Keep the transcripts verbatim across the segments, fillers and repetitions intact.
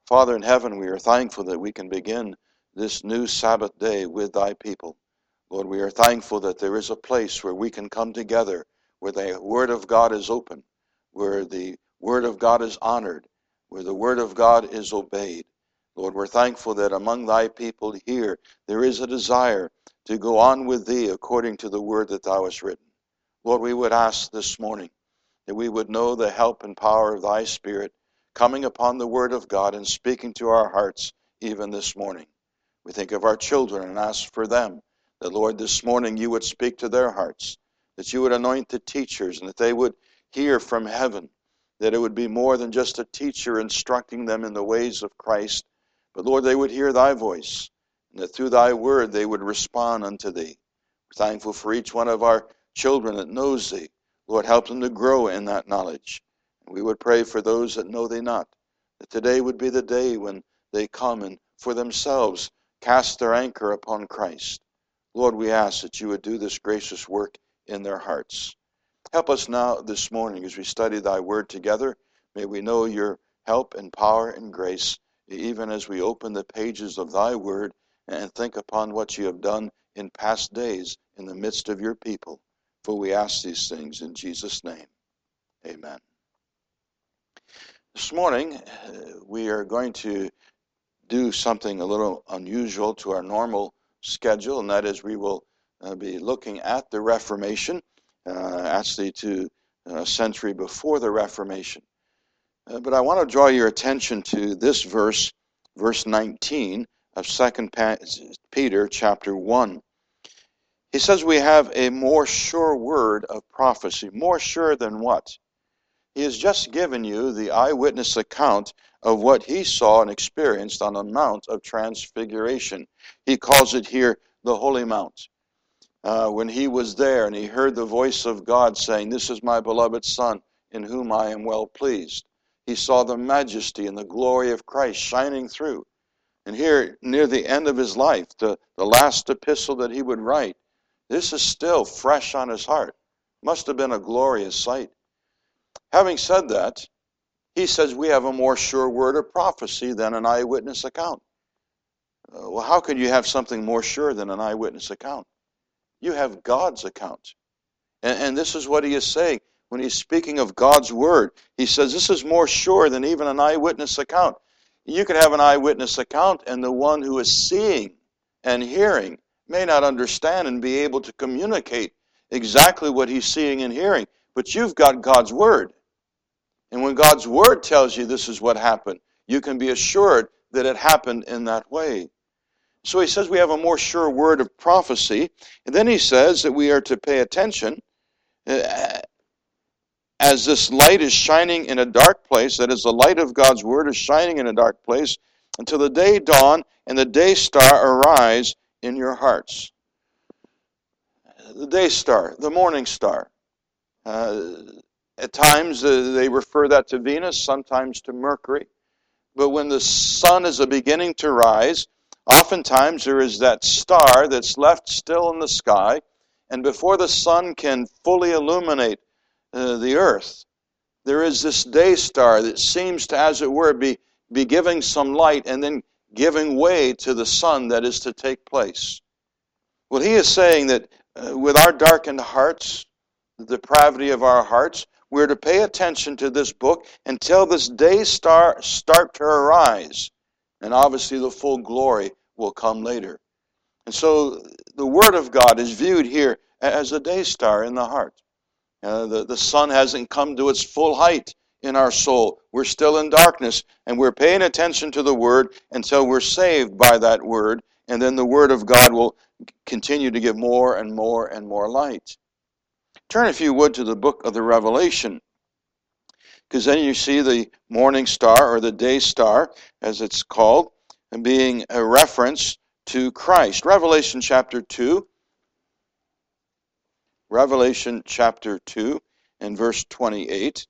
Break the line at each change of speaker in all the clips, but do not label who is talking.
Father in heaven, we are thankful that we can begin this new Sabbath day with thy people. Lord, we are thankful that there is a place where we can come together, where the Word of God is open, where the Word of God is honored, where the Word of God is obeyed. Lord, we're thankful that among thy people here, there is a desire to go on with thee according to the Word that thou hast written. Lord, we would ask this morning that we would know the help and power of thy Spirit coming upon the Word of God and speaking to our hearts even this morning. We think of our children and ask for them that, Lord, this morning you would speak to their hearts, that you would anoint the teachers and that they would hear from heaven, that it would be more than just a teacher instructing them in the ways of Christ, but, Lord, they would hear thy voice and that through thy word they would respond unto thee. We're thankful for each one of our children that knows thee. Lord, help them to grow in that knowledge. We would pray for those that know thee not, that today would be the day when they come and for themselves cast their anchor upon Christ. Lord, we ask that you would do this gracious work in their hearts. Help us now this morning as we study thy word together. May we know your help and power and grace, even as we open the pages of thy word and think upon what you have done in past days in the midst of your people. For we ask these things in Jesus' name. Amen. This morning, uh, we are going to do something a little unusual to our normal schedule, and that is we will uh, be looking at the Reformation, uh, actually to a century before the Reformation. Uh, but I want to draw your attention to this verse, verse nineteen of Second Peter chapter one. He says we have a more sure word of prophecy. More sure than what? He has just given you the eyewitness account of what he saw and experienced on the Mount of Transfiguration. He calls it here the Holy Mount. Uh, when he was there and he heard the voice of God saying, "This is my beloved Son, in whom I am well pleased." He saw the majesty and the glory of Christ shining through. And here, near the end of his life, the, the last epistle that he would write, this is still fresh on his heart. Must have been a glorious sight. Having said that, he says we have a more sure word of prophecy than an eyewitness account. Uh, well, how could you have something more sure than an eyewitness account? You have God's account. And, and this is what he is saying when he's speaking of God's word. He says this is more sure than even an eyewitness account. You could have an eyewitness account, and the one who is seeing and hearing may not understand and be able to communicate exactly what he's seeing and hearing. But you've got God's word. And when God's word tells you this is what happened, you can be assured that it happened in that way. So he says we have a more sure word of prophecy. And then he says that we are to pay attention uh, as this light is shining in a dark place, that is, the light of God's word is shining in a dark place, until the day dawn and the day star arise in your hearts. The day star, the morning star. Uh, At times uh, they refer that to Venus, sometimes to Mercury. But when the sun is beginning to rise, oftentimes there is that star that's left still in the sky, and before the sun can fully illuminate uh, the earth, there is this day star that seems to, as it were, be, be giving some light and then giving way to the sun that is to take place. Well, he is saying that uh, with our darkened hearts, the depravity of our hearts, we're to pay attention to this book until this day star start to arise. And obviously the full glory will come later. And so the Word of God is viewed here as a day star in the heart. Uh, the, the sun hasn't come to its full height in our soul. We're still in darkness, and we're paying attention to the Word until we're saved by that Word, and then the Word of God will continue to give more and more and more light. Turn, if you would, to the book of the Revelation, because then you see the morning star, or the day star, as it's called, being a reference to Christ. Revelation chapter two. Revelation chapter two and verse twenty-eight.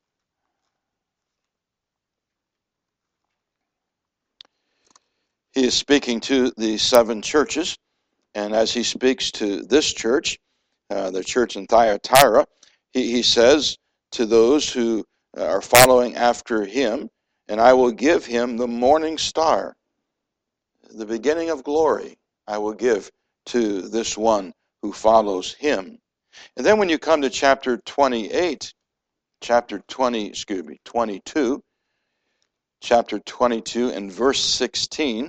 He is speaking to the seven churches, and as he speaks to this church, uh, the church in Thyatira, he, he says to those who are following after him, and I will give him the morning star, the beginning of glory. I will give to this one who follows him. And then when you come to chapter twenty-eight, chapter twenty, excuse me, twenty-two, chapter twenty-two and verse sixteen,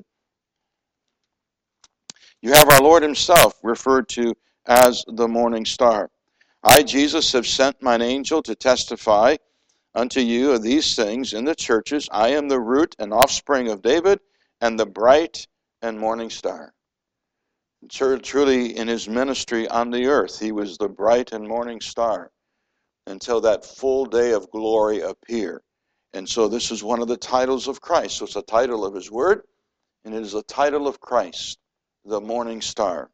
you have our Lord himself referred to as the morning star. I, Jesus, have sent mine angel to testify unto you of these things in the churches. I am the root and offspring of David, and the bright and morning star. Truly, in his ministry on the earth, he was the bright and morning star until that full day of glory appear. And so this is one of the titles of Christ. So it's a title of his word, and it is a title of Christ, the morning star.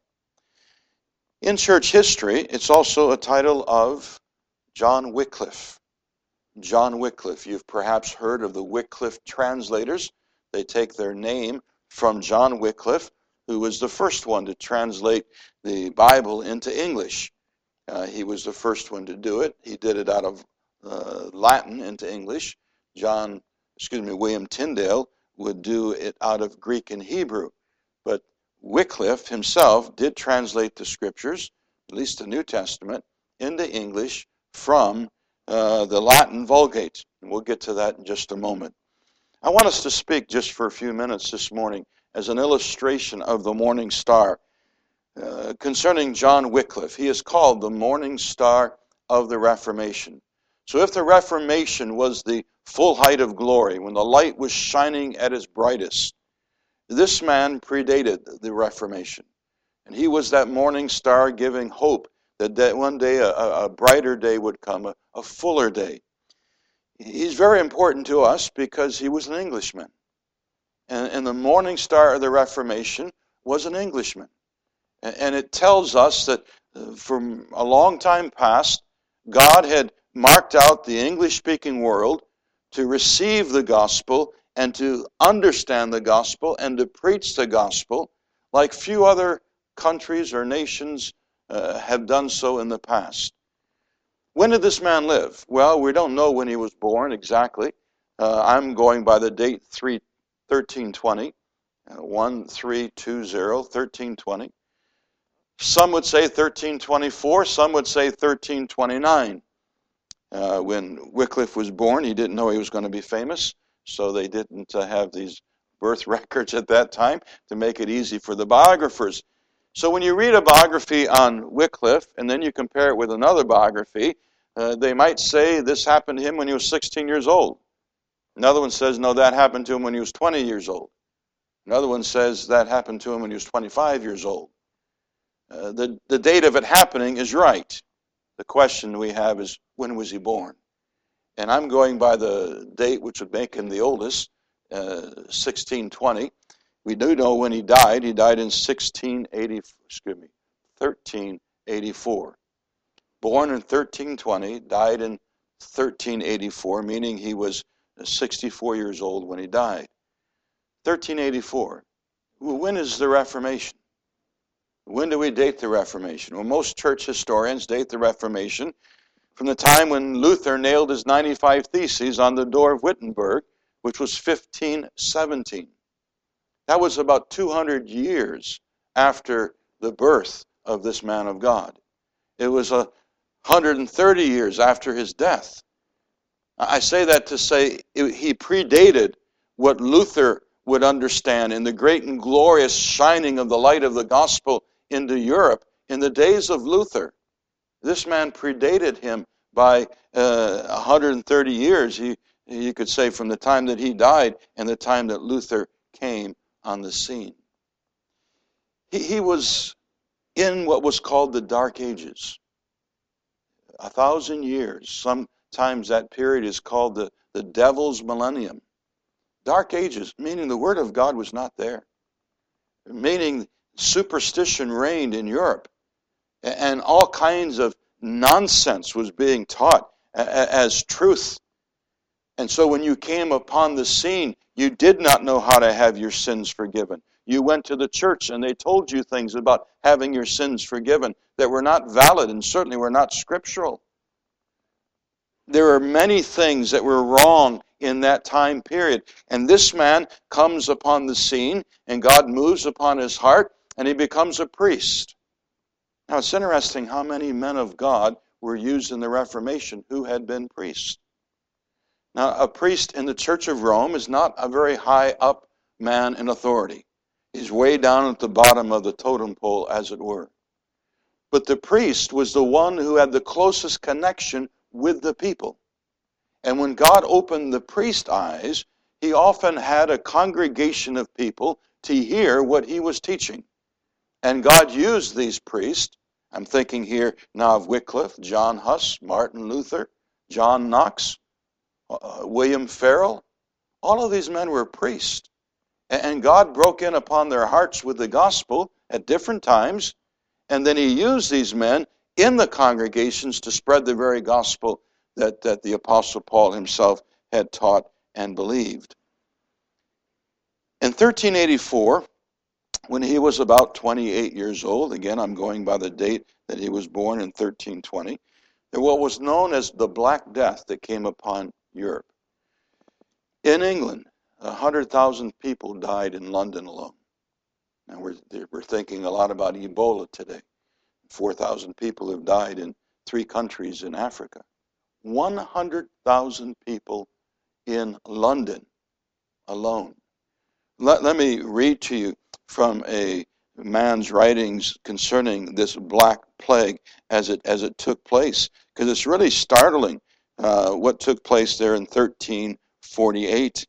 In church history, it's also a title of John Wycliffe. John Wycliffe. You've perhaps heard of the Wycliffe translators. They take their name from John Wycliffe, who was the first one to translate the Bible into English. Uh, he was the first one to do it. He did it out of uh, Latin into English. John, excuse me, William Tyndale would do it out of Greek and Hebrew. But Wycliffe himself did translate the scriptures, at least the New Testament, into English from uh, the Latin Vulgate. And we'll get to that in just a moment. I want us to speak just for a few minutes this morning as an illustration of the morning star uh, concerning John Wycliffe. He is called the morning star of the Reformation. So if the Reformation was the full height of glory, when the light was shining at its brightest, this man predated the Reformation. And he was that morning star giving hope that, that one day a, a brighter day would come, a, a fuller day. He's very important to us because he was an Englishman. And, and the morning star of the Reformation was an Englishman. And, and it tells us that uh, from a long time past, God had marked out the English-speaking world to receive the gospel and to understand the gospel and to preach the gospel like few other countries or nations uh, have done so in the past. When did this man live? Well, we don't know when he was born exactly. Uh, I'm going by the date thirteen twenty, uh, one three two zero, thirteen twenty. Some would say thirteen twenty-four, some would say thirteen twenty-nine. Uh, when Wycliffe was born, he didn't know he was going to be famous, so they didn't uh, have these birth records at that time to make it easy for the biographers. So when you read a biography on Wycliffe, and then you compare it with another biography, uh, they might say this happened to him when he was sixteen years old. Another one says, no, that happened to him when he was twenty years old. Another one says that happened to him when he was twenty-five years old. Uh, the, the date of it happening is right. The question we have is, when was he born? And I'm going by the date which would make him the oldest, uh, sixteen twenty. We do know when he died. He died in sixteen eighty, excuse me, thirteen eighty-four. Born in thirteen twenty, died in thirteen eighty-four, meaning he was sixty-four years old when he died. thirteen eighty-four. When is the Reformation? When do we date the Reformation? Well, most church historians date the Reformation from the time when Luther nailed his ninety-five Theses on the door of Wittenberg, which was fifteen seventeen. That was about two hundred years after the birth of this man of God. It was one hundred thirty years after his death. I say that to say he predated what Luther would understand in the great and glorious shining of the light of the gospel into Europe in the days of Luther. This man predated him by uh, one hundred thirty years, he, you could say, from the time that he died and the time that Luther came on the scene. He, he was in what was called the Dark Ages. A thousand years. Sometimes that period is called the, the Devil's Millennium. Dark Ages, meaning the Word of God was not there. Meaning superstition reigned in Europe. And all kinds of nonsense was being taught as truth. And so when you came upon the scene, you did not know how to have your sins forgiven. You went to the church and they told you things about having your sins forgiven that were not valid and certainly were not scriptural. There are many things that were wrong in that time period. And this man comes upon the scene, and God moves upon his heart, and he becomes a priest. Now, it's interesting how many men of God were used in the Reformation who had been priests. Now, a priest in the Church of Rome is not a very high up man in authority. He's way down at the bottom of the totem pole, as it were. But the priest was the one who had the closest connection with the people. And when God opened the priest's eyes, he often had a congregation of people to hear what he was teaching. And God used these priests. I'm thinking here now of Wycliffe, John Huss, Martin Luther, John Knox, uh, William Farel. All of these men were priests. And God broke in upon their hearts with the gospel at different times. And then he used these men in the congregations to spread the very gospel that, that the Apostle Paul himself had taught and believed. In thirteen eighty-four, when he was about twenty-eight years old, again I'm going by the date that he was born in thirteen twenty, there was what was known as the Black Death that came upon Europe. In England, one hundred thousand people died in London alone. Now we're, we're thinking a lot about Ebola today. four thousand people have died in three countries in Africa. one hundred thousand people in London alone. Let, let me read to you from a man's writings concerning this Black Plague as it as it took place, because it's really startling uh, what took place there in thirteen forty-eight.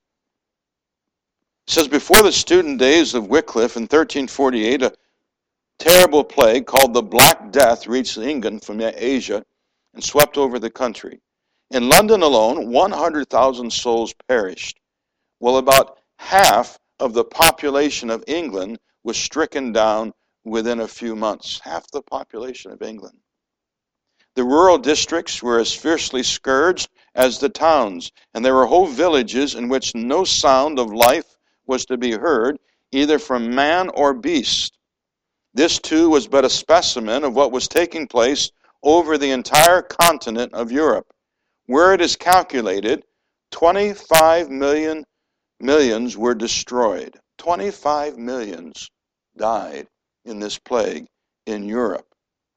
It says, before the student days of Wycliffe in thirteen forty-eight, a terrible plague called the Black Death reached England from Asia and swept over the country. In London alone, one hundred thousand souls perished. Well, about half of the population of England was stricken down within a few months. Half the population of England. The rural districts were as fiercely scourged as the towns, and there were whole villages in which no sound of life was to be heard, either from man or beast. This, too, was but a specimen of what was taking place over the entire continent of Europe, where it is calculated twenty-five million millions were destroyed. twenty-five millions died in this plague in Europe.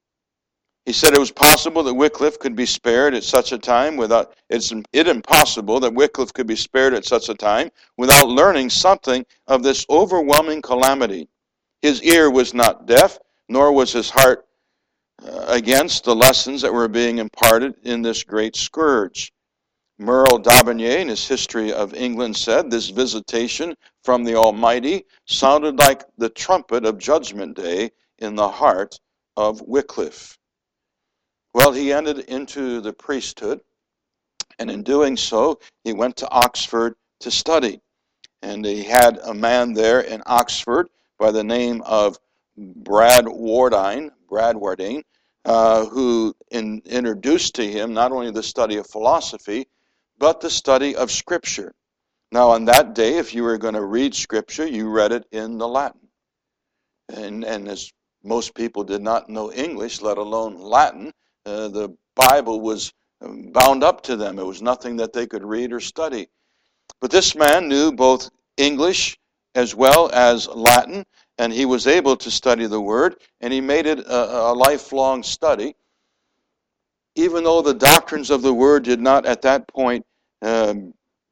He said it was possible that Wycliffe could be spared at such a time without, it's it impossible that Wycliffe could be spared at such a time without learning something of this overwhelming calamity. His ear was not deaf, nor was his heart uh, against the lessons that were being imparted in this great scourge. Merle d'Aubigné, in his History of England, said, this visitation from the Almighty sounded like the trumpet of Judgment Day in the heart of Wycliffe. Well, he entered into the priesthood, and in doing so, he went to Oxford to study. And he had a man there in Oxford by the name of Bradwardine, Bradwardine, uh, who in, introduced to him not only the study of philosophy, but the study of Scripture. Now, on that day, if you were going to read Scripture, you read it in the Latin. And, and as most people did not know English, let alone Latin, uh, the Bible was bound up to them. It was nothing that they could read or study. But this man knew both English as well as Latin, and he was able to study the Word, and he made it a, a lifelong study, even though the doctrines of the Word did not at that point, um,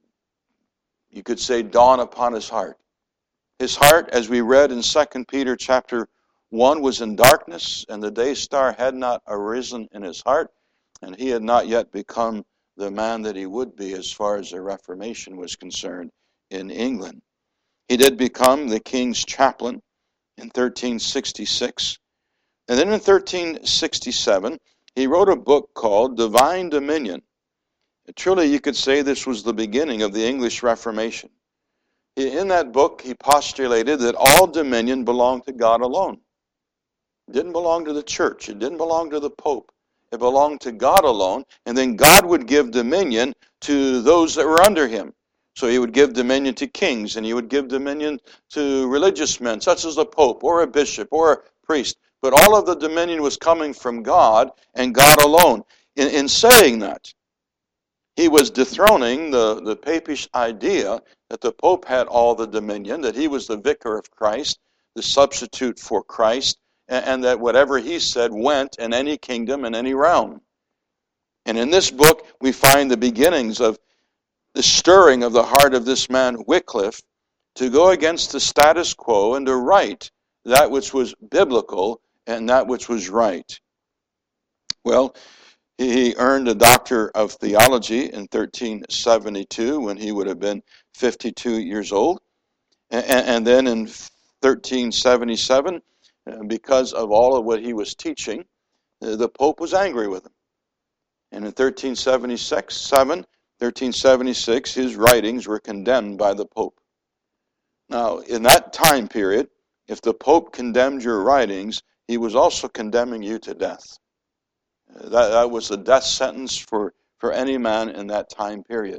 you could say, dawn upon his heart. His heart, as we read in Second Peter chapter one, was in darkness, and the day star had not arisen in his heart, and he had not yet become the man that he would be as far as the Reformation was concerned in England. He did become the king's chaplain in thirteen sixty-six. And then in thirteen sixty-seven, he wrote a book called Divine Dominion. Truly, you could say this was the beginning of the English Reformation. In that book, he postulated that all dominion belonged to God alone. It didn't belong to the church. It didn't belong to the Pope. It belonged to God alone, and then God would give dominion to those that were under him. So he would give dominion to kings, and he would give dominion to religious men, such as the Pope, or a bishop, or a priest. But all of the dominion was coming from God, and God alone. In, in saying that, He was dethroning the, the papish idea that the Pope had all the dominion, that he was the vicar of Christ, the substitute for Christ, and, and that whatever he said went in any kingdom and any realm. And in this book, we find the beginnings of the stirring of the heart of this man Wycliffe to go against the status quo and to write that which was biblical and that which was right. Well, he earned a doctor of theology in thirteen seventy-two when he would have been fifty-two years old. And then in thirteen seventy-seven, because of all of what he was teaching, the Pope was angry with him. And in thirteen seventy-six, thirteen seventy-six, his writings were condemned by the Pope. Now, in that time period, if the Pope condemned your writings, he was also condemning you to death. That, that was the death sentence for, for any man in that time period.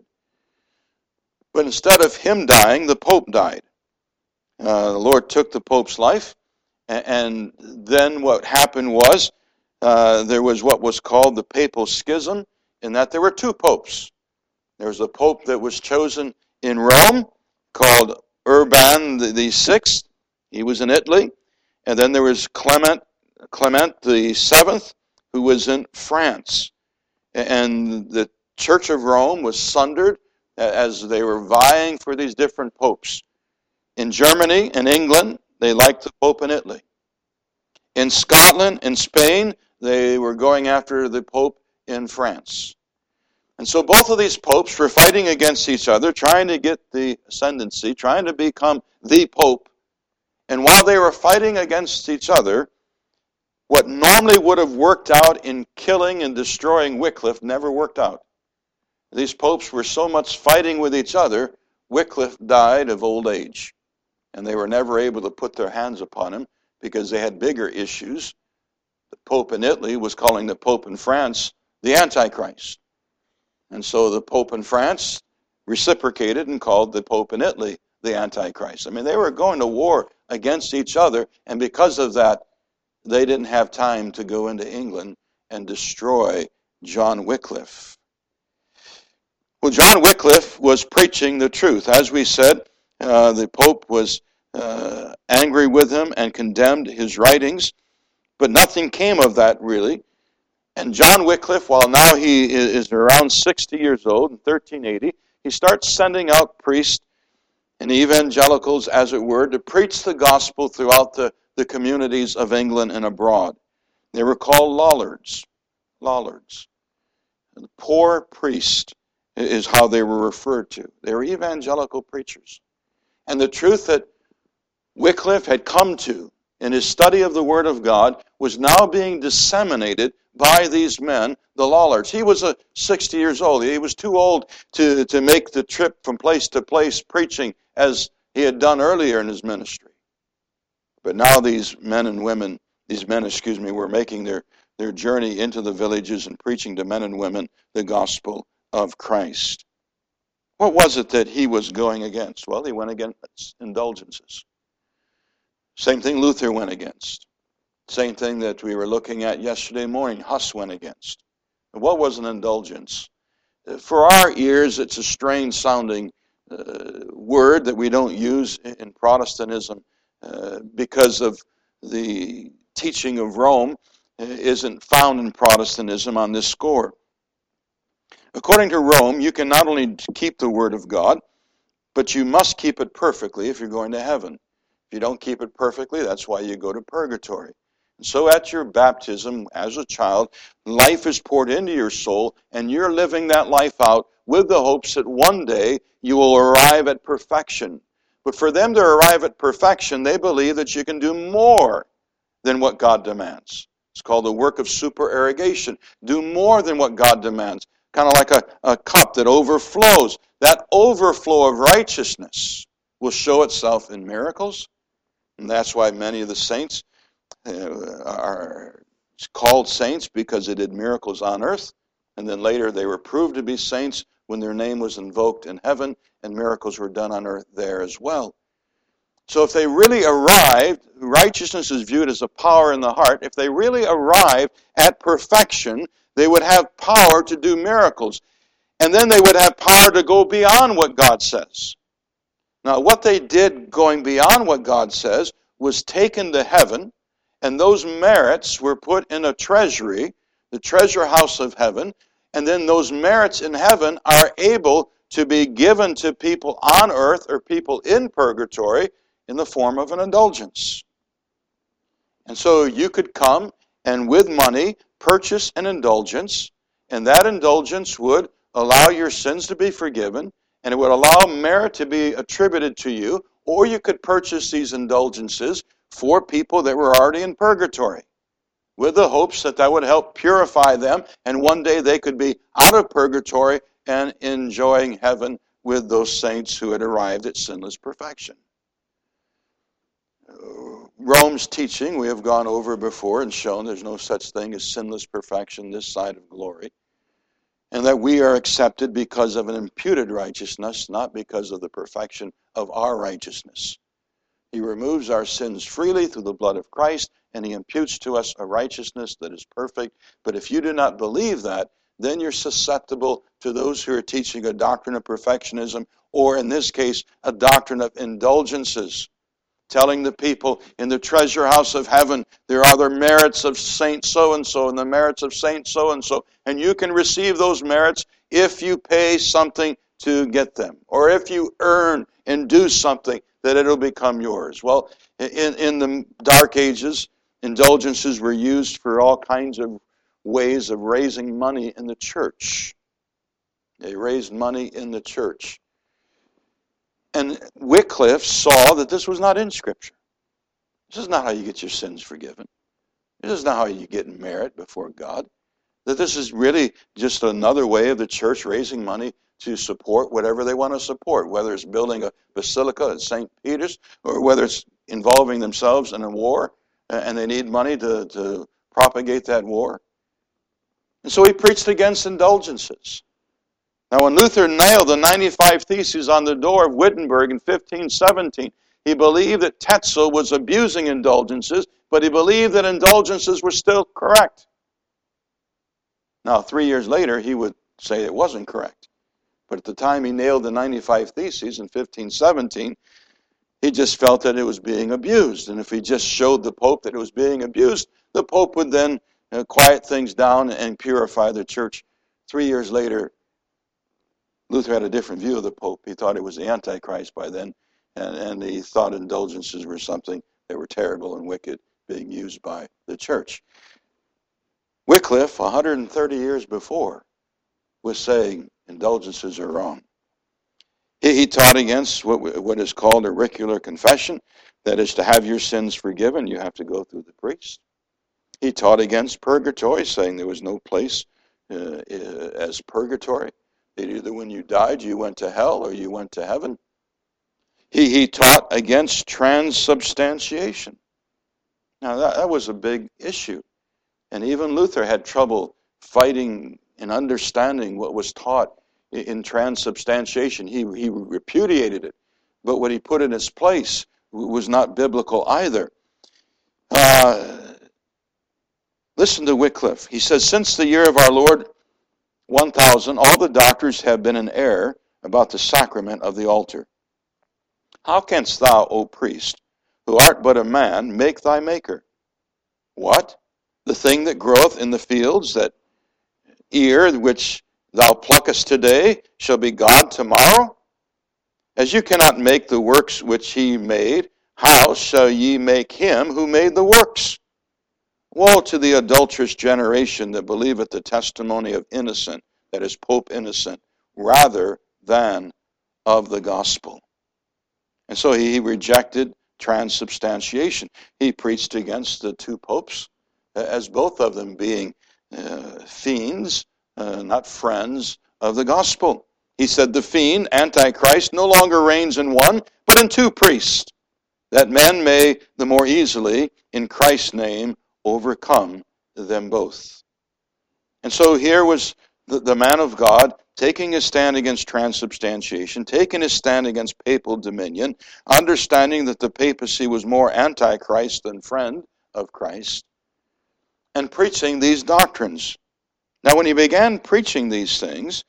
But instead of him dying, the Pope died. Uh, the Lord took the Pope's life, and, and then what happened was uh, there was what was called the Papal Schism, in that there were two popes. There was a pope that was chosen in Rome, called Urban the, the Sixth. He was in Italy. And then there was Clement, Clement the Seventh, who was in France. And the Church of Rome was sundered as they were vying for these different popes. In Germany and England, they liked the Pope in Italy. In Scotland and Spain, they were going after the Pope in France. And so both of these popes were fighting against each other, trying to get the ascendancy, trying to become the Pope. And while they were fighting against each other, what normally would have worked out in killing and destroying Wycliffe never worked out. These popes were so much fighting with each other, Wycliffe died of old age. And they were never able to put their hands upon him because they had bigger issues. The Pope in Italy was calling the Pope in France the Antichrist. And so the Pope in France reciprocated and called the Pope in Italy the Antichrist. I mean, they were going to war against each other, and because of that, they didn't have time to go into England and destroy John Wycliffe. Well, John Wycliffe was preaching the truth. As we said, uh, the Pope was uh, angry with him and condemned his writings, but nothing came of that really. And John Wycliffe, while now he is around sixty years old, in thirteen eighty, he starts sending out priests and evangelicals, as it were, to preach the gospel throughout the, the communities of England and abroad. They were called Lollards. Lollards. The poor priest is how they were referred to. They were evangelical preachers. And the truth that Wycliffe had come to in his study of the Word of God was now being disseminated by these men, the Lollards. He was a sixty years old. He was too old to, to make the trip from place to place preaching as he had done earlier in his ministry. But now these men and women, these men, excuse me, were making their, their journey into the villages and preaching to men and women the gospel of Christ. What was it that he was going against? Well, he went against indulgences. Same thing Luther went against. Same thing that we were looking at yesterday morning, Huss went against. What was an indulgence? For our ears, it's a strange sounding uh, word that we don't use in Protestantism uh, because of the teaching of Rome uh, isn't found in Protestantism on this score. According to Rome, you can not only keep the Word of God, but you must keep it perfectly if you're going to heaven. If you don't keep it perfectly, that's why you go to purgatory. And so at your baptism as a child, life is poured into your soul, and you're living that life out with the hopes that one day you will arrive at perfection. But for them to arrive at perfection, they believe that you can do more than what God demands. It's called the work of supererogation. Do more than what God demands. Kind of like a, a cup that overflows. That overflow of righteousness will show itself in miracles. And that's why many of the saints uh, are called saints, because they did miracles on earth. And then later they were proved to be saints when their name was invoked in heaven and miracles were done on earth there as well. So if they really arrived, righteousness is viewed as a power in the heart. If they really arrived at perfection, they would have power to do miracles. and then they would have power to go beyond what God says. Now, what they did going beyond what God says was taken to heaven, and those merits were put in a treasury, the treasure house of heaven, and then those merits in heaven are able to be given to people on earth or people in purgatory in the form of an indulgence. And so you could come and with money purchase an indulgence, and that indulgence would allow your sins to be forgiven, and it would allow merit to be attributed to you, or you could purchase these indulgences for people that were already in purgatory, with the hopes that that would help purify them, and one day they could be out of purgatory and enjoying heaven with those saints who had arrived at sinless perfection. Rome's teaching, we have gone over before and shown there's no such thing as sinless perfection this side of glory, and that we are accepted because of an imputed righteousness, not because of the perfection of our righteousness. He removes our sins freely through the blood of Christ, and he imputes to us a righteousness that is perfect. But if you do not believe that, then you're susceptible to those who are teaching a doctrine of perfectionism, or in this case, a doctrine of indulgences, telling the people in the treasure house of heaven there are the merits of Saint so-and-so and the merits of Saint so-and-so, and you can receive those merits if you pay something to get them, or if you earn and do something that it'll become yours. Well, in, in the Dark Ages, indulgences were used for all kinds of ways of raising money in the church. They raised money in the church. And Wycliffe saw that this was not in Scripture. This is not how you get your sins forgiven. This is not how you get merit before God. That this is really just another way of the church raising money to support whatever they want to support, whether it's building a basilica at Saint Peter's, or whether it's involving themselves in a war, and they need money to, to propagate that war. And so he preached against indulgences. Now, when Luther nailed the ninety-five Theses on the door of Wittenberg in fifteen seventeen, he believed that Tetzel was abusing indulgences, but he believed that indulgences were still correct. Now, three years later, he would say it wasn't correct. But at the time he nailed the ninety-five Theses in fifteen seventeen, he just felt that it was being abused. And if he just showed the Pope that it was being abused, the Pope would then uh, quiet things down and purify the church. Three years later, Luther had a different view of the Pope. He thought it was the Antichrist by then, and, and he thought indulgences were something that were terrible and wicked being used by the church. Wycliffe, one hundred thirty years before, was saying indulgences are wrong. He, he taught against what, what is called auricular confession. That is, to have your sins forgiven, you have to go through the priest. He taught against purgatory, saying there was no place uh, as purgatory. That either when you died, you went to hell or you went to heaven. He, he taught against transubstantiation. Now, that, that was a big issue. And even Luther had trouble fighting and understanding what was taught in transubstantiation. He, he repudiated it. But what he put in its place was not biblical either. Uh, listen to Wycliffe. He says, since the year of our Lord one thousand, all the doctors have been in error about the sacrament of the altar. How canst thou, O priest, who art but a man, make thy maker? What? The thing that groweth in the fields, that ear which thou pluckest today, shall be God tomorrow? As you cannot make the works which he made, how shall ye make him who made the works? Woe to the adulterous generation that believeth the testimony of Innocent, that is Pope Innocent, rather than of the gospel. And so he rejected transubstantiation. He preached against the two popes, as both of them being uh, fiends, uh, not friends of the gospel. He said the fiend, Antichrist, no longer reigns in one, but in two priests, that men may the more easily, in Christ's name, overcome them both. And so here was the, the man of God taking his stand against transubstantiation, taking his stand against papal dominion, understanding that the papacy was more antichrist than friend of Christ, and preaching these doctrines. Now, when he began preaching these things,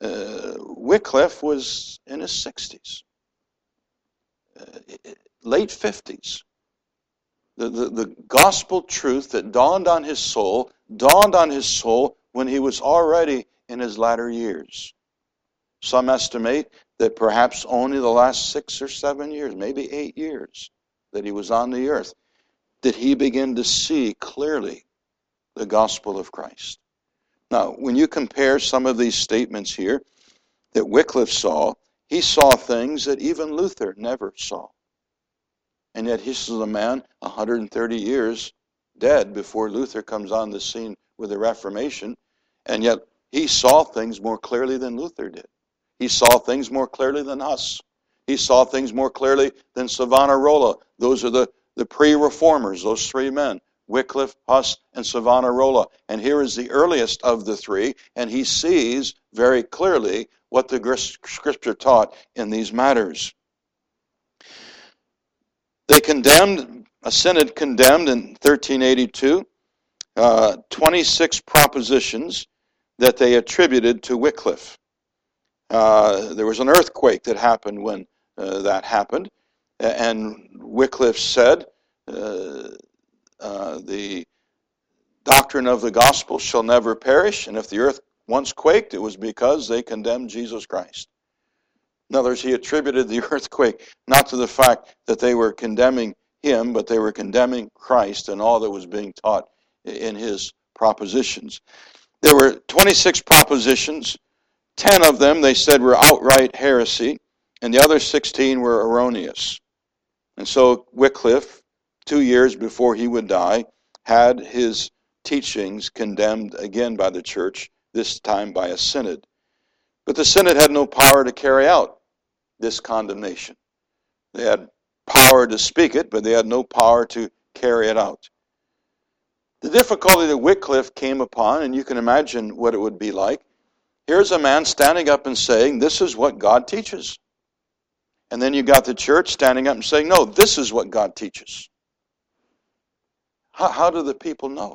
Uh, Wycliffe was in his sixties, uh, late fifties. The, the, the gospel truth that dawned on his soul, dawned on his soul when he was already in his latter years. Some estimate that perhaps only the last six or seven years, maybe eight years that he was on the earth, did he begin to see clearly the gospel of Christ. Now, when you compare some of these statements here that Wycliffe saw, he saw things that even Luther never saw. And yet this is a man one hundred thirty years dead before Luther comes on the scene with the Reformation, and yet he saw things more clearly than Luther did. He saw things more clearly than Huss. He saw things more clearly than Savonarola. Those are the, the pre-reformers, those three men, Wycliffe, Huss, and Savonarola. And here is the earliest of the three, and he sees very clearly what the Scripture taught in these matters. They condemned, a synod condemned in thirteen eighty-two, uh, twenty-six propositions that they attributed to Wycliffe. Uh, there was an earthquake that happened when uh, that happened, and Wycliffe said, uh, uh, the doctrine of the gospel shall never perish, and if the earth once quaked, it was because they condemned Jesus Christ. In other words, he attributed the earthquake not to the fact that they were condemning him, but they were condemning Christ and all that was being taught in his propositions. There were twenty-six propositions. Ten of them, they said, were outright heresy, and the other sixteen were erroneous. And so Wycliffe, two years before he would die, had his teachings condemned again by the church, this time by a synod. But the synod had no power to carry out this condemnation. They had power to speak it, but they had no power to carry it out. The difficulty that Wycliffe came upon, and you can imagine what it would be like, here's a man standing up and saying, this is what God teaches. And then you got the church standing up and saying, no, this is what God teaches. How, how do the people know?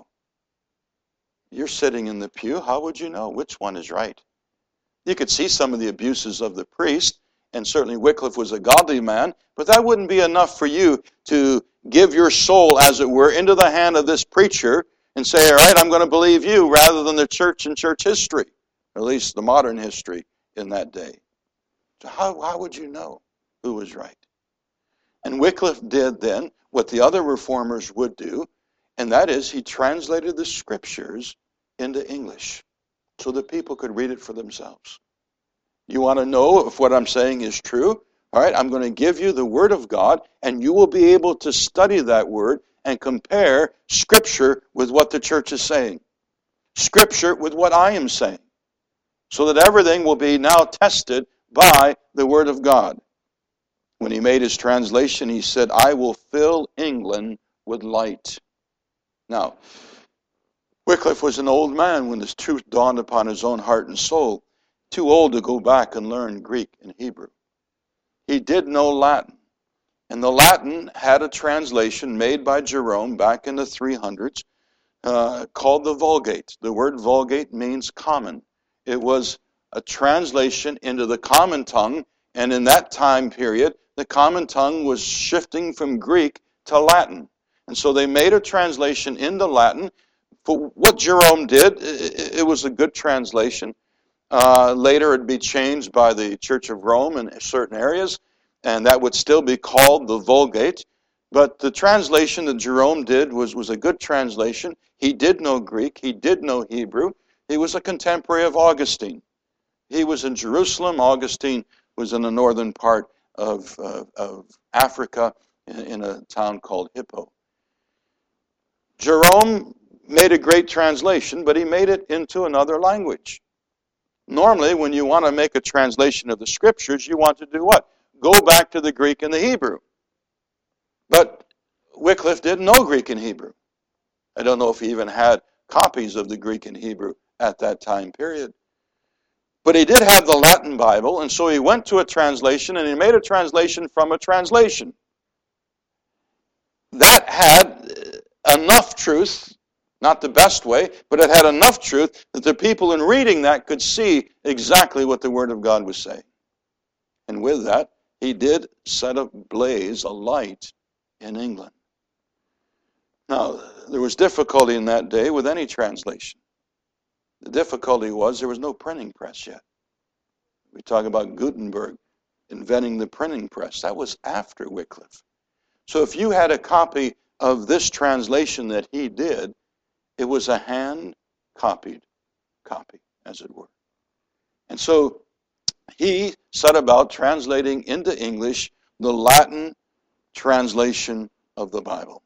You're sitting in the pew. How would you know which one is right? You could see some of the abuses of the priest, and certainly Wycliffe was a godly man, but that wouldn't be enough for you to give your soul, as it were, into the hand of this preacher and say, all right, I'm going to believe you, rather than the church and church history, or at least the modern history in that day. So how, how would you know who was right? And Wycliffe did then what the other reformers would do, and that is he translated the scriptures into English so that people could read it for themselves. You want to know if what I'm saying is true? All right, I'm going to give you the Word of God, and you will be able to study that Word and compare Scripture with what the church is saying, Scripture with what I am saying, so that everything will be now tested by the Word of God. When he made his translation, he said, I will fill England with light. Now, Wycliffe was an old man when this truth dawned upon his own heart and soul, too old to go back and learn Greek and Hebrew. He did know Latin, and the Latin had a translation made by Jerome back in the three hundreds uh, called the Vulgate. The word Vulgate means common. It was a translation into the common tongue, and in that time period, the common tongue was shifting from Greek to Latin. And so they made a translation into Latin. For what Jerome did, it was a good translation. Uh, later it would be changed by the Church of Rome in certain areas, and that would still be called the Vulgate. But the translation that Jerome did was, was a good translation. He did know Greek. He did know Hebrew. He was a contemporary of Augustine. He was in Jerusalem. Augustine was in the northern part of, uh, of Africa in, in a town called Hippo. Jerome made a great translation, but he made it into another language. Normally, when you want to make a translation of the Scriptures, you want to do what? Go back to the Greek and the Hebrew. But Wycliffe didn't know Greek and Hebrew. I don't know if he even had copies of the Greek and Hebrew at that time period. But he did have the Latin Bible, and so he went to a translation, and he made a translation from a translation. That had enough truth Not the best way, but it had enough truth that the people in reading that could see exactly what the Word of God was saying. And with that, he did set ablaze a light in England. Now, there was difficulty in that day with any translation. The difficulty was there was no printing press yet. We talk about Gutenberg inventing the printing press. That was after Wycliffe. So if you had a copy of this translation that he did, it was a hand-copied copy, as it were. And so he set about translating into English the Latin translation of the Bible.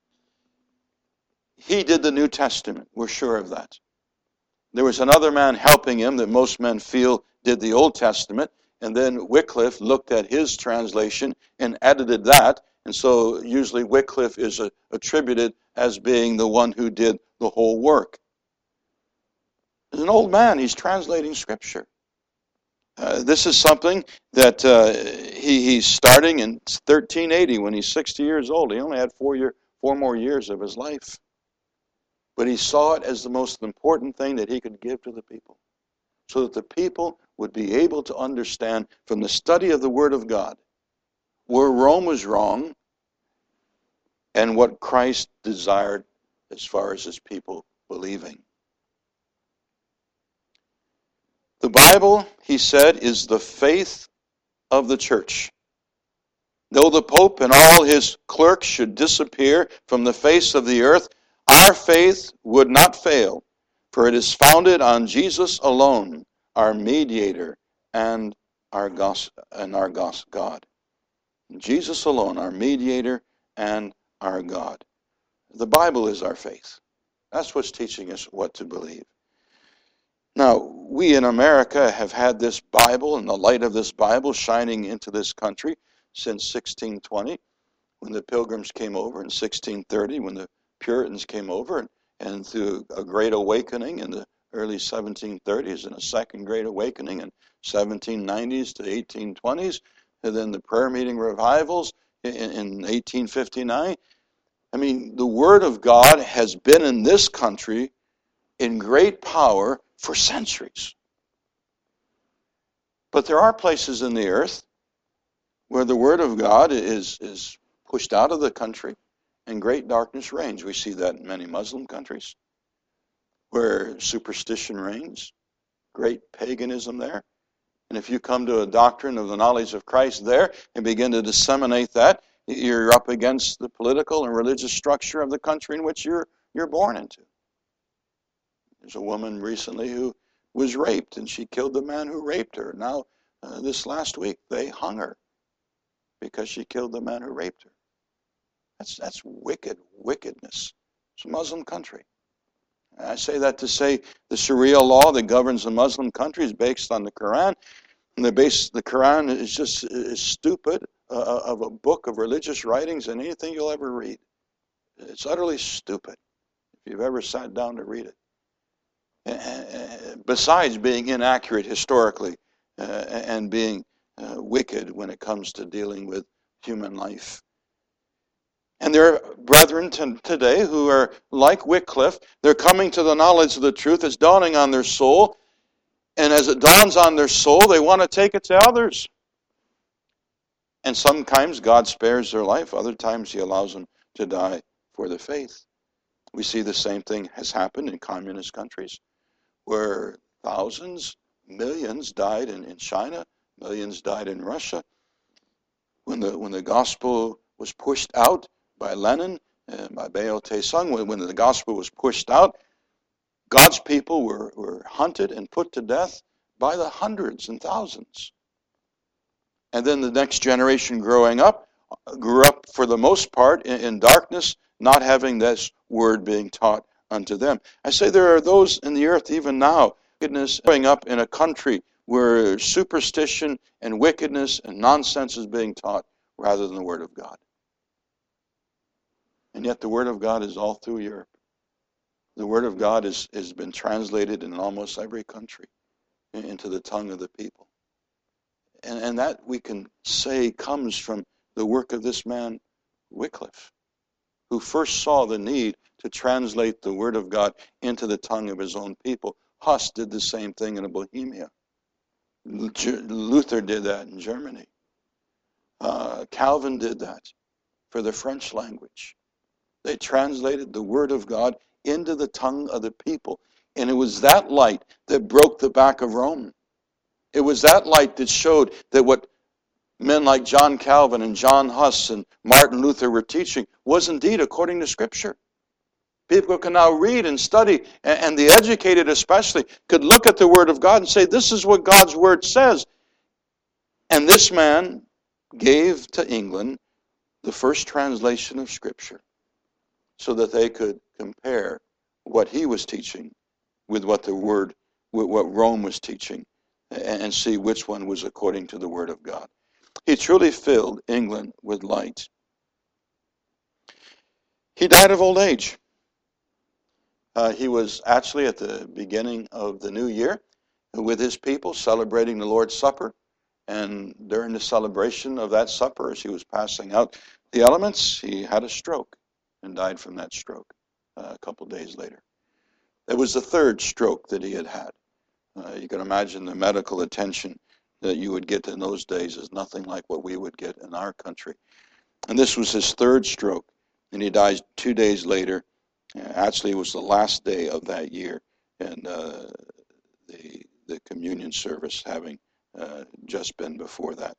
He did the New Testament. We're sure of that. There was another man helping him that most men feel did the Old Testament, and then Wycliffe looked at his translation and edited that, and so usually Wycliffe is a, attributed as being the one who did the whole work. He's an old man. He's translating Scripture. Uh, this is something that uh, he, he's starting in thirteen eighty when he's sixty years old. He only had four, year, four more years of his life. But he saw it as the most important thing that he could give to the people, so that the people would be able to understand from the study of the Word of God where Rome was wrong and what Christ desired as far as his people believing. The Bible, he said, is the faith of the church. Though the Pope and all his clerks should disappear from the face of the earth, our faith would not fail, for it is founded on Jesus alone, our mediator and our gos- and our gos- God. Jesus alone, our mediator and our God. The Bible is our faith. That's what's teaching us what to believe. Now, we in America have had this Bible and the light of this Bible shining into this country since sixteen twenty, when the Pilgrims came over, in sixteen thirty, when the Puritans came over, and, and through a great awakening in the early seventeen thirties and a second great awakening in seventeen nineties to eighteen twenties, and then the prayer meeting revivals in, in eighteen fifty-nine. I mean, the Word of God has been in this country in great power for centuries. But there are places in the earth where the Word of God is, is pushed out of the country and great darkness reigns. We see that in many Muslim countries where superstition reigns, great paganism there. And if you come to a doctrine of the knowledge of Christ there and begin to disseminate that, you're up against the political and religious structure of the country in which you're, you're born into. There's a woman recently who was raped, and she killed the man who raped her. Now, uh, this last week, they hung her because she killed the man who raped her. That's that's wicked, wickedness. It's a Muslim country. And I say that to say the Sharia law that governs the Muslim country is based on the Quran, and the base the Quran is just is stupid uh, of a book of religious writings than anything you'll ever read. It's utterly stupid if you've ever sat down to read it. Besides being inaccurate historically uh, and being uh, wicked when it comes to dealing with human life. And there are brethren t- today who are like Wycliffe. They're coming to the knowledge of the truth. It's dawning on their soul. And as it dawns on their soul, they want to take it to others. And sometimes God spares their life. Other times he allows them to die for the faith. We see the same thing has happened in communist countries, where thousands, millions died in, in China, millions died in Russia. When the when the gospel was pushed out by Lenin and by Mao Tse-tung, when, when the gospel was pushed out, God's people were, were hunted and put to death by the hundreds and thousands. And then the next generation growing up grew up for the most part in, in darkness, not having this word being taught unto them. I say there are those in the earth even now, wickedness growing up in a country where superstition and wickedness and nonsense is being taught rather than the Word of God. And yet the Word of God is all through Europe. The Word of God is, has been translated in almost every country into the tongue of the people. And, and that we can say comes from the work of this man, Wycliffe, who first saw the need to translate the Word of God into the tongue of his own people. Huss did the same thing in Bohemia. Luther did that in Germany. Uh, Calvin did that for the French language. They translated the Word of God into the tongue of the people. And it was that light that broke the back of Rome. It was that light that showed that what men like John Calvin and John Huss and Martin Luther were teaching was indeed according to Scripture. People can now read and study, and the educated especially could look at the Word of God and say, this is what God's Word says. And this man gave to England the first translation of Scripture so that they could compare what he was teaching with what the Word, with what Rome was teaching, and see which one was according to the Word of God. He truly filled England with light. He died of old age. Uh, he was actually at the beginning of the new year with his people celebrating the Lord's Supper. And during the celebration of that supper, as he was passing out the elements, he had a stroke and died from that stroke uh, a couple days later. It was the third stroke that he had had. Uh, you can imagine the medical attention that you would get in those days is nothing like what we would get in our country. And this was his third stroke, and he died two days later. Actually, it was the last day of that year, and uh, the the communion service having uh, just been before that.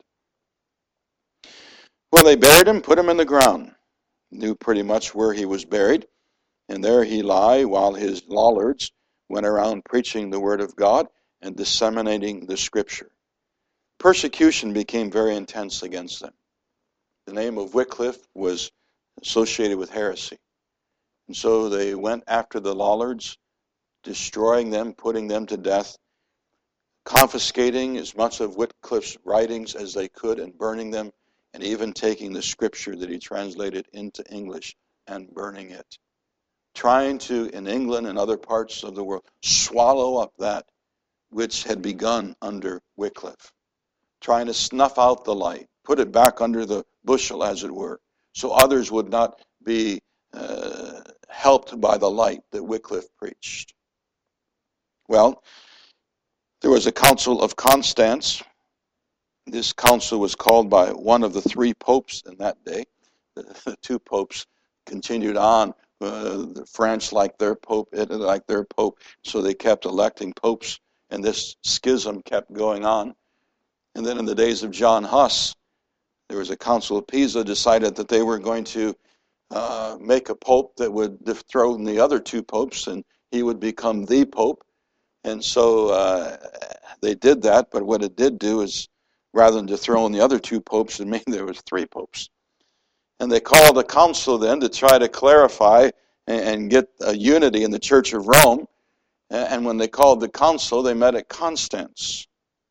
Well, they buried him, put him in the ground. Knew pretty much where he was buried, and there he lay while his lollards went around preaching the Word of God and disseminating the Scripture. Persecution became very intense against them. The name of Wycliffe was associated with heresy. And so they went after the Lollards, destroying them, putting them to death, confiscating as much of Wycliffe's writings as they could and burning them, and even taking the Scripture that he translated into English and burning it. Trying to, in England and other parts of the world, swallow up that which had begun under Wycliffe. Trying to snuff out the light, put it back under the bushel, as it were, so others would not be uh, helped by the light that Wycliffe preached. Well, there was a Council of Constance. This council was called by one of the three popes in that day. The, the two popes continued on. Uh, the French liked their pope, Italy liked their pope, so they kept electing popes, and this schism kept going on. And then in the days of John Huss, there was a Council of Pisa decided that they were going to uh, make a pope that would dethrone the other two popes, and he would become the pope. And so uh, they did that, but what it did do is, rather than dethrone the other two popes, it meant there was three popes. And they called a council then to try to clarify and, and get a unity in the Church of Rome. And when they called the council, they met at Constance.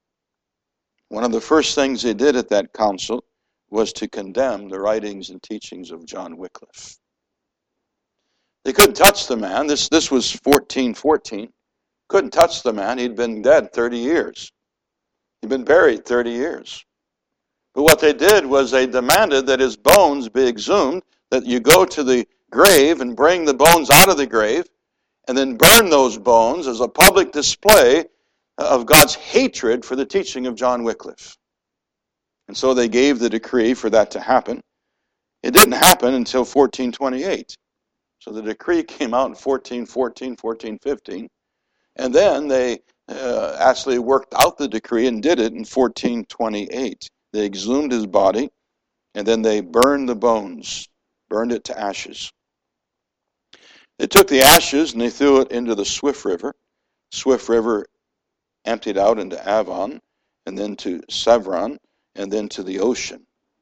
One of the first things they did at that council was to condemn the writings and teachings of John Wycliffe. They couldn't touch the man. This, this was fourteen fourteen. Couldn't touch the man. He'd been dead thirty years. He'd been buried thirty years. But what they did was they demanded that his bones be exhumed, that you go to the grave and bring the bones out of the grave, and then burn those bones as a public display of God's hatred for the teaching of John Wycliffe. And so they gave the decree for that to happen. It didn't happen until fourteen twenty-eight. So the decree came out in fourteen fourteen, fourteen fifteen. And then they uh, actually worked out the decree and did it in fourteen twenty-eight. They exhumed his body, and then they burned the bones, burned it to ashes. They took the ashes and they threw it into the Swift River. Swift River emptied out into Avon, and then to Sevron, and then to the ocean.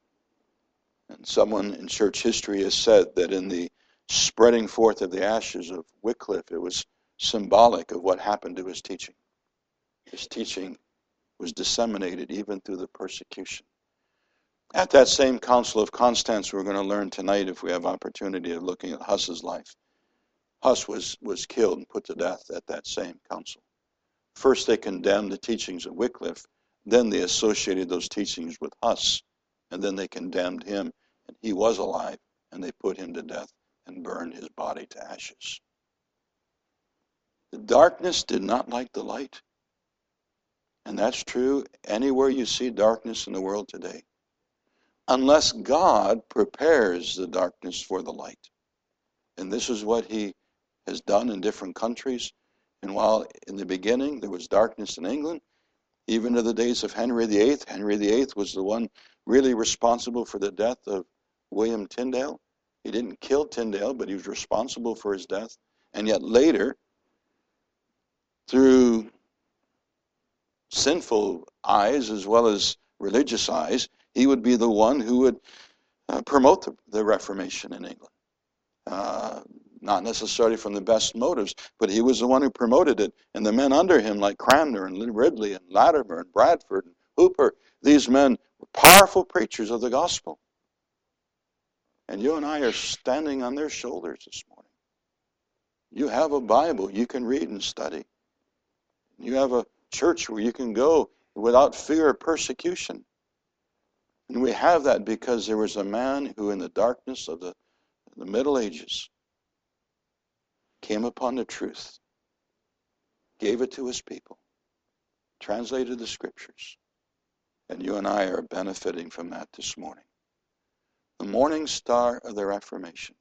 And someone in church history has said that in the spreading forth of the ashes of Wycliffe, it was symbolic of what happened to his teaching. His teaching was disseminated even through the persecution. At that same Council of Constance, we're going to learn tonight, if we have opportunity of looking at Huss's life. Huss was, was killed and put to death at that same council. First they condemned the teachings of Wycliffe, then they associated those teachings with Huss, and then they condemned him, and he was alive, and they put him to death and burned his body to ashes. The darkness did not like the light. And that's true anywhere you see darkness in the world today. Unless God prepares the darkness for the light. And this is what he has done in different countries. And while in the beginning there was darkness in England, even to the days of Henry the Eighth, Henry the Eighth was the one really responsible for the death of William Tyndale. He didn't kill Tyndale, but he was responsible for his death. And yet later, through sinful eyes as well as religious eyes, he would be the one who would uh, promote the, the Reformation in England. Uh, not necessarily from the best motives, but he was the one who promoted it. And the men under him, like Cranmer and Ridley and Latimer and Bradford and Hooper, these men were powerful preachers of the gospel. And you and I are standing on their shoulders this morning. You have a Bible you can read and study. You have a church where you can go without fear of persecution. And we have that because there was a man who in the darkness of the, the Middle Ages came upon the truth, gave it to his people, translated the scriptures, and you and I are benefiting from that this morning. The morning star of the Reformation.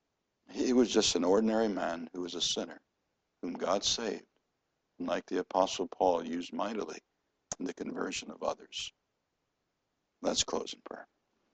He was just an ordinary man who was a sinner, whom God saved, and like the Apostle Paul, used mightily in the conversion of others. Let's close in prayer.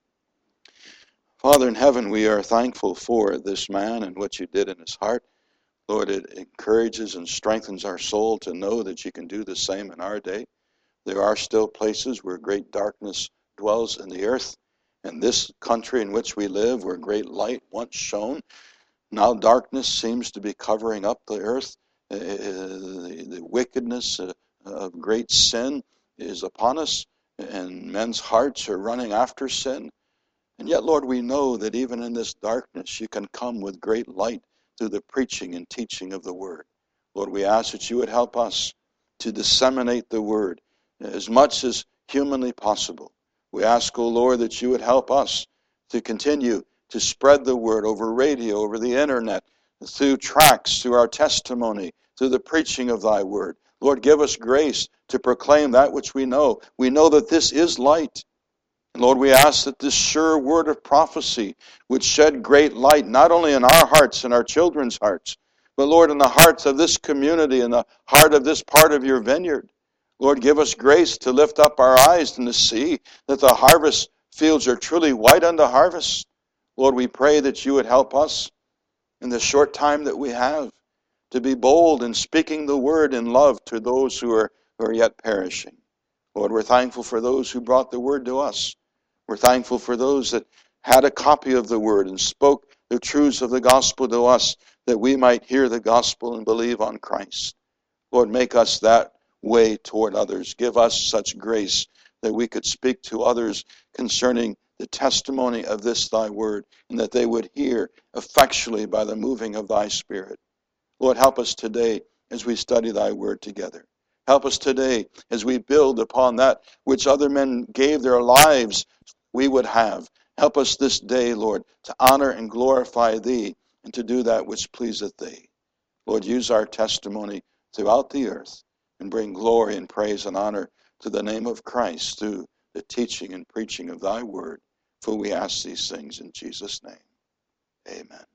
Father in heaven, we are thankful for this man and what you did in his heart. Lord, it encourages and strengthens our soul to know that you can do the same in our day. There are still places where great darkness dwells in the earth. In this country in which we live, where great light once shone, now darkness seems to be covering up the earth. Uh, the, the wickedness uh, of great sin is upon us, and men's hearts are running after sin. And yet, Lord, we know that even in this darkness, you can come with great light through the preaching and teaching of the Word. Lord, we ask that you would help us to disseminate the Word as much as humanly possible. We ask, O Lord, that you would help us to continue to spread the Word over radio, over the internet, through tracts, through our testimony, through the preaching of thy Word. Lord, give us grace to proclaim that which we know. We know that this is light. And Lord, we ask that this sure word of prophecy would shed great light, not only in our hearts and our children's hearts, but Lord, in the hearts of this community and the heart of this part of your vineyard. Lord, give us grace to lift up our eyes and to see that the harvest fields are truly white unto harvest. Lord, we pray that you would help us in the short time that we have to be bold in speaking the word in love to those who are, who are yet perishing. Lord, we're thankful for those who brought the word to us. We're thankful for those that had a copy of the word and spoke the truths of the gospel to us, that we might hear the gospel and believe on Christ. Lord, make us that way toward others. Give us such grace that we could speak to others concerning the testimony of this thy word, and that they would hear effectually by the moving of thy Spirit. Lord, help us today as we study thy word together. Help us today as we build upon that which other men gave their lives we would have. Help us this day, Lord, to honor and glorify thee and to do that which pleaseth thee. Lord, use our testimony throughout the earth and bring glory and praise and honor to the name of Christ through the teaching and preaching of thy word. For we ask these things in Jesus' name. Amen.